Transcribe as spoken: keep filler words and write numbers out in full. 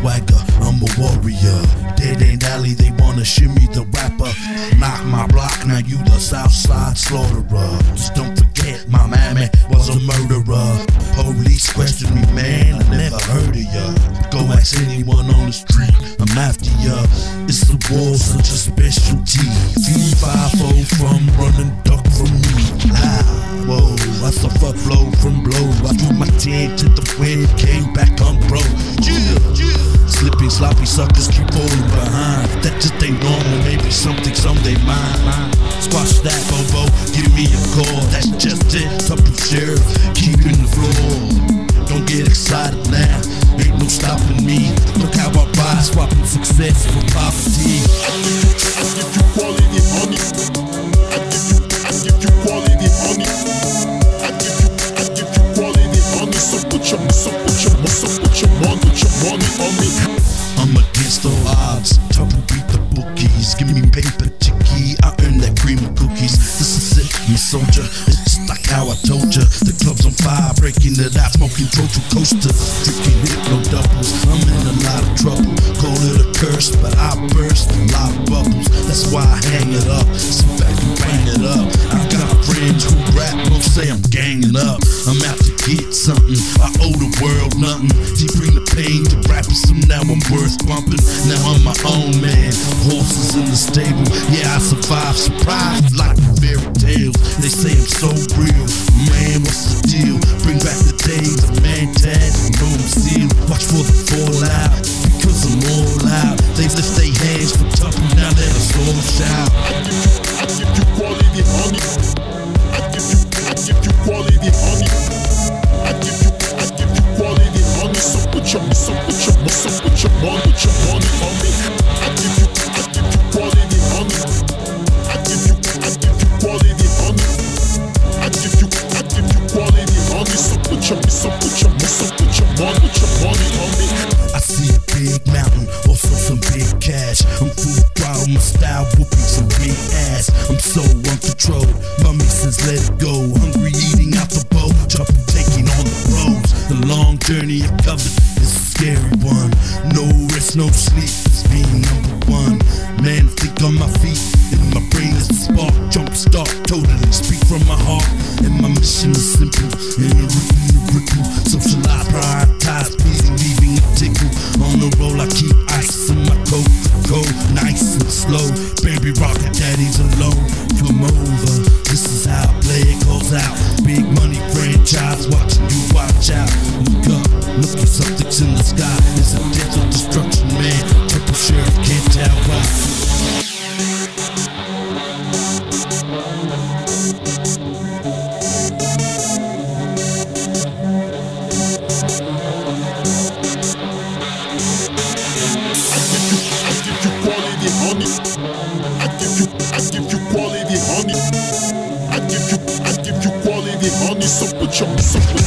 swagger, I'm a warrior. Dead ain't alley, they wanna shimmy the rapper. Knock my block, now you the Southside slaughterer. Just don't forget, my mammy was a murderer. Police question me, man, I never heard of ya. Go ask anyone on the street, I'm after ya. It's the war, such a specialty. V five oh from running duck from me. Ah, whoa, I suffer blow from blow. I threw my ten to the wind, came back on bro. Yeah, yeah. Slipping sloppy suckers keep falling behind. That just ain't normal, maybe something someday mine. Squash that, Bobo, give me a call. That's just it, Tuple Sheriff, keeping the floor. Don't get excited now, ain't no stopping me. Look how I buy, swapping success for poverty. I give you quality honey. I give you, I give you quality honey. I give you, I give you quality honey. So put your, so put your, so put your money, put your money on me. I'm against all odds, Tuple beat the bookies. Give me paper chicky, I earn that cream of cookies. This is it, me soldier, it's just like how I told ya. The club's on fire, breaking it out, smoking Trojan coasters. Drinking hypno doubles, I'm in a lot of trouble. Call it a curse, but I burst a lot of bubbles. That's why I hang it up, sit back and bang it up. I got friends who rap, most say I'm ganging up. I'm out to get something, I owe the world nothing. He bring the pain to rappers, so now I'm worth bumping. Now I'm my own man, horses in the stable. Yeah, I survived, surprised like fairy tales. They say I'm so real, man, what's the deal? Bring back the days of man tag and no seal. Watch for the fallout, because I'm all out. They lift their hands for Tuple, now let us all shout. I give you, I give you quality honey. I give you, I give you quality honey. I give you, I give you quality honey. So put your, so put your, so put your money, put your money on me. I give you, I give you quality honey. I give you, I give you quality honey. I give you, I give you quality honey. So put your, so put your, so put your money, put your money on me. I see a big mountain, also some big cash. I'm full throttle, my style whooping some big ass. I'm so uncontrolled, mommy says let it go. Hungry eating out the bowl, Tuple taking on the roads. The long journey I covered is a scary one. No rest, no sleep, it's being number one. Man, think on my feet, and my brain is a spark. Jump start, totally speak from my heart. And my mission is simple, in a rhythm, a ripple. Socialize, prioritize, pleasing, leaving a tickle. On the roll, I keep ice in my coat. Cold, nice and slow. Baby rocket daddy's alone. Come over, this is how I play it goes out. Big money franchise, watching you watch out. Look up, look at something's in the sky. It's a death of destruction, man. Tuple Sheriff can't tell why. I give you, I give you quality honey. I give you, I give you quality honey. So put your, so put